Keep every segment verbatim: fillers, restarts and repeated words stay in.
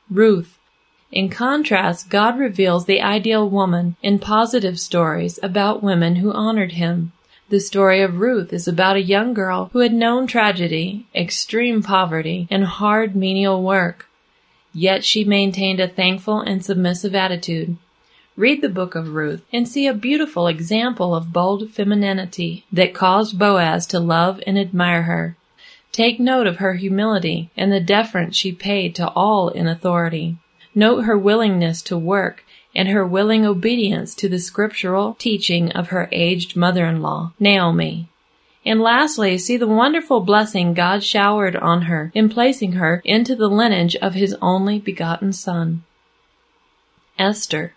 Ruth. In contrast, God reveals the ideal woman in positive stories about women who honored Him. The story of Ruth is about a young girl who had known tragedy, extreme poverty, and hard menial work. Yet she maintained a thankful and submissive attitude. Read the book of Ruth and see a beautiful example of bold femininity that caused Boaz to love and admire her. Take note of her humility and the deference she paid to all in authority. Note her willingness to work and her willing obedience to the scriptural teaching of her aged mother-in-law, Naomi. And lastly, see the wonderful blessing God showered on her in placing her into the lineage of His only begotten Son. Esther.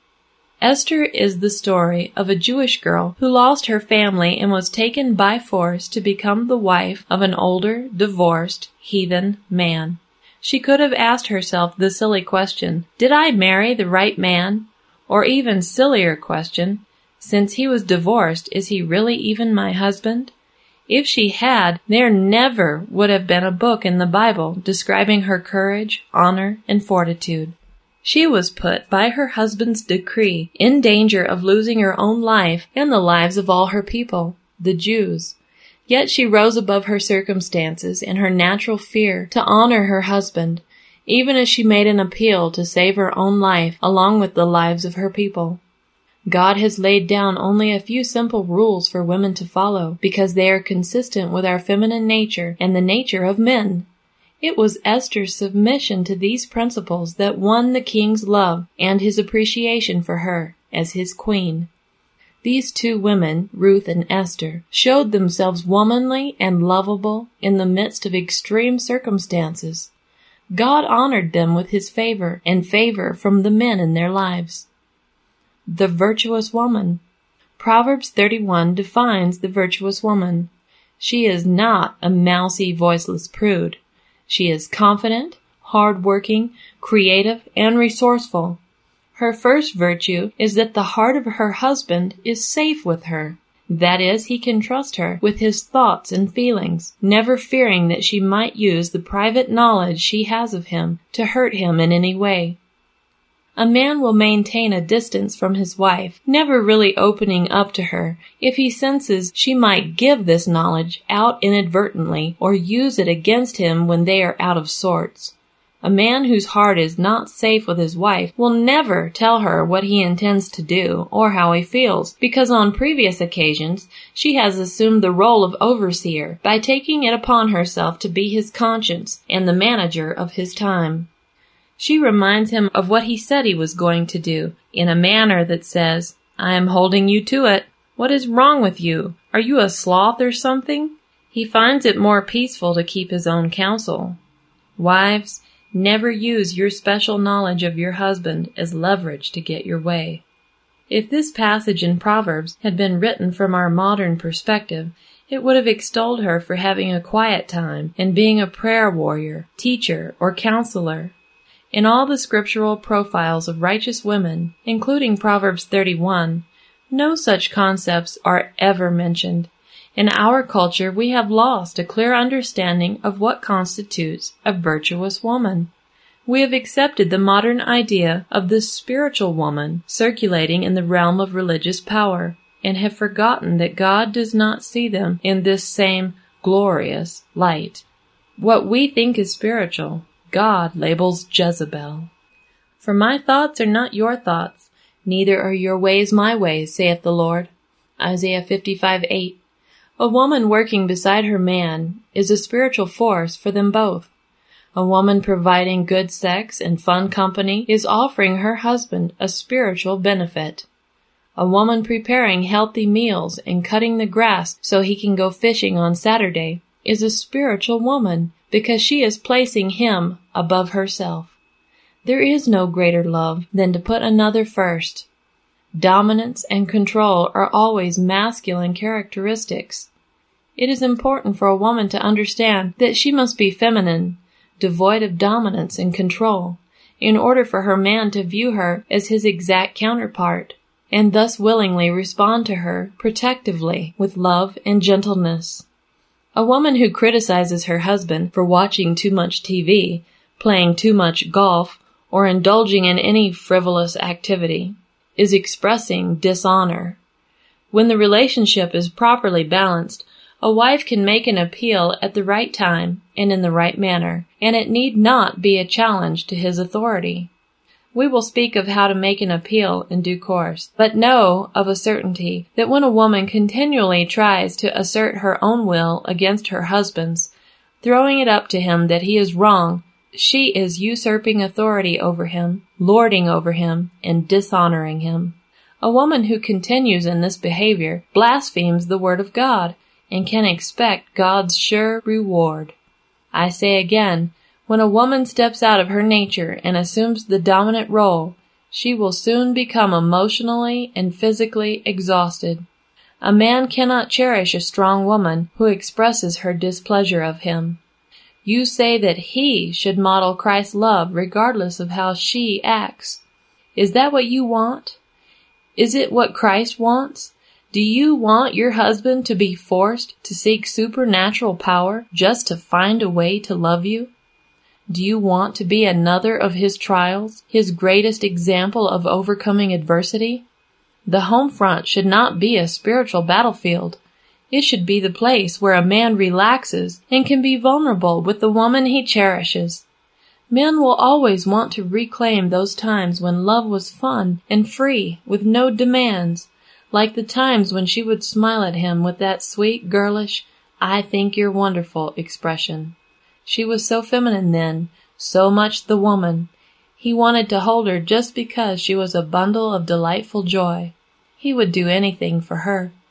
Esther is the story of a Jewish girl who lost her family and was taken by force to become the wife of an older, divorced, heathen man. She could have asked herself the silly question, did I marry the right man? Or even sillier question, since he was divorced, is he really even my husband? If she had, there never would have been a book in the Bible describing her courage, honor, and fortitude. She was put by her husband's decree in danger of losing her own life and the lives of all her people, the Jews. Yet she rose above her circumstances and her natural fear to honor her husband, even as she made an appeal to save her own life along with the lives of her people. God has laid down only a few simple rules for women to follow because they are consistent with our feminine nature and the nature of men. It was Esther's submission to these principles that won the king's love and his appreciation for her as his queen. These two women, Ruth and Esther, showed themselves womanly and lovable in the midst of extreme circumstances. God honored them with His favor and favor from the men in their lives. The virtuous woman. Proverbs thirty-one defines the virtuous woman. She is not a mousy, voiceless prude. She is confident, hard-working, creative, and resourceful. Her first virtue is that the heart of her husband is safe with her. That is, he can trust her with his thoughts and feelings, never fearing that she might use the private knowledge she has of him to hurt him in any way. A man will maintain a distance from his wife, never really opening up to her, if he senses she might give this knowledge out inadvertently or use it against him when they are out of sorts. A man whose heart is not safe with his wife will never tell her what he intends to do or how he feels, because on previous occasions she has assumed the role of overseer by taking it upon herself to be his conscience and the manager of his time. She reminds him of what he said he was going to do, in a manner that says, I am holding you to it. What is wrong with you? Are you a sloth or something? He finds it more peaceful to keep his own counsel. Wives, never use your special knowledge of your husband as leverage to get your way. If this passage in Proverbs had been written from our modern perspective, it would have extolled her for having a quiet time and being a prayer warrior, teacher, or counselor. In all the scriptural profiles of righteous women, including Proverbs thirty-one, no such concepts are ever mentioned. In our culture, we have lost a clear understanding of what constitutes a virtuous woman. We have accepted the modern idea of the spiritual woman circulating in the realm of religious power, and have forgotten that God does not see them in this same glorious light. What we think is spiritual, God labels Jezebel. For my thoughts are not your thoughts, neither are your ways my ways, saith the Lord. Isaiah fifty-five eight. A woman working beside her man is a spiritual force for them both. A woman providing good sex and fun company is offering her husband a spiritual benefit. A woman preparing healthy meals and cutting the grass so he can go fishing on Saturday is a spiritual woman, because she is placing him above herself. There is no greater love than to put another first. Dominance and control are always masculine characteristics. It is important for a woman to understand that she must be feminine, devoid of dominance and control, in order for her man to view her as his exact counterpart, and thus willingly respond to her protectively with love and gentleness. A woman who criticizes her husband for watching too much T V playing too much golf, or indulging in any frivolous activity, is expressing dishonor. When the relationship is properly balanced, a wife can make an appeal at the right time and in the right manner, and it need not be a challenge to his authority. We will speak of how to make an appeal in due course, but know of a certainty that when a woman continually tries to assert her own will against her husband's, throwing it up to him that he is wrong, she is usurping authority over him, lording over him, and dishonoring him. A woman who continues in this behavior blasphemes the word of God and can expect God's sure reward. I say again, when a woman steps out of her nature and assumes the dominant role, she will soon become emotionally and physically exhausted. A man cannot cherish a strong woman who expresses her displeasure of him. You say that he should model Christ's love regardless of how she acts. Is that what you want? Is it what Christ wants? Do you want your husband to be forced to seek supernatural power just to find a way to love you? Do you want to be another of his trials, his greatest example of overcoming adversity? The home front should not be a spiritual battlefield. It should be the place where a man relaxes and can be vulnerable with the woman he cherishes. Men will always want to reclaim those times when love was fun and free, with no demands, like the times when she would smile at him with that sweet, girlish, "I think you're wonderful" expression. She was so feminine then, so much the woman. He wanted to hold her just because she was a bundle of delightful joy. He would do anything for her.